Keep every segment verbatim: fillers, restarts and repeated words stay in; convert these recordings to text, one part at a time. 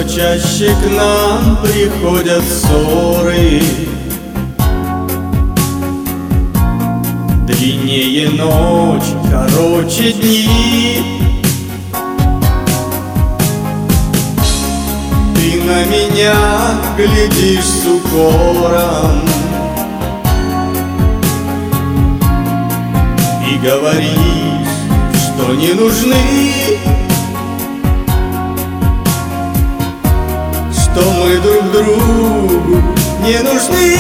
Все чаще к нам приходят ссоры, длиннее ночь, короче дни. Ты на меня глядишь с укором и говоришь, что не нужны, что мы друг другу не нужны.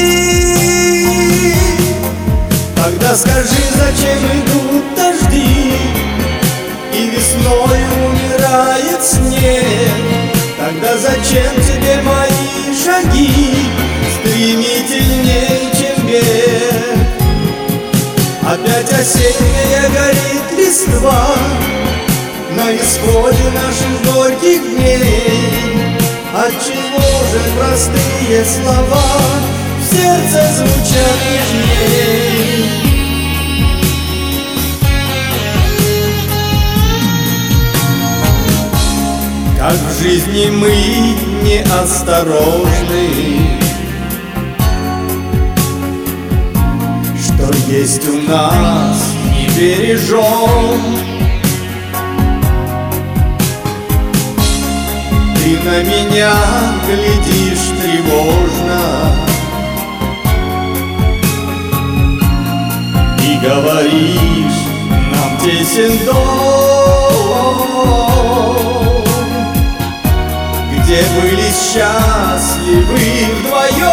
Тогда скажи, зачем идут дожди и весной умирает снег? Тогда зачем тебе мои шаги стремительнее, чем бег? Опять осенняя горит листва на исходе наших горьких дней. Отчего же простые слова в сердце звучат нежней? Как в жизни мы неосторожны, что есть у нас не бережем. Ты на меня глядишь тревожно и говоришь, нам тесен дом, где были счастливы вдвоем.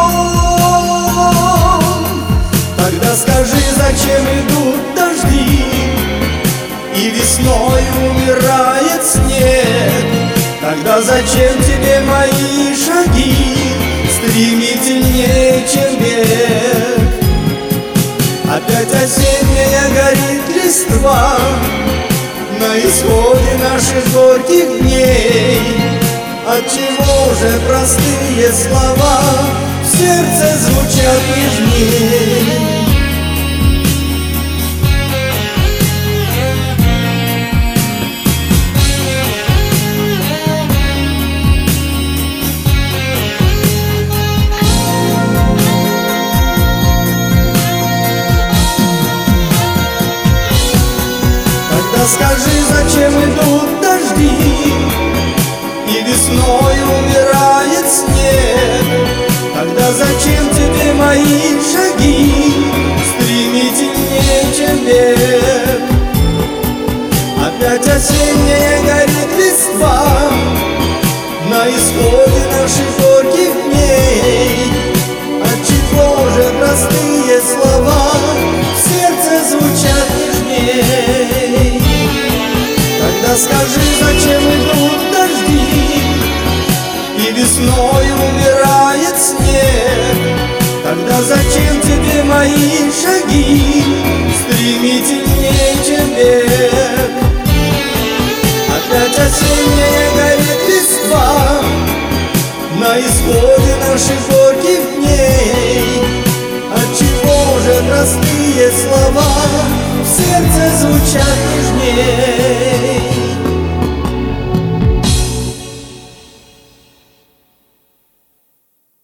Тогда скажи, зачем идут дожди и весной умирает снег? Тогда зачем тебе мои шаги стремительнее, чем бег? Опять осенняя горит листва на исходе наших горьких дней. Отчего же простые слова в сердце звучат нежней? Тогда скажи, зачем идут дожди и весной умирает снег? Тогда зачем тебе мои шаги стремительнее, чем бег? Опять осенняя горит листва на исходе наших горьких дней. Отчего же простые слова в сердце звучат нежней? Тогда скажи, зачем идут дожди и весной умирает снег? Тогда зачем тебе мои шаги стремительнее, чем бег? Опять осенняя горит листва на исходе наших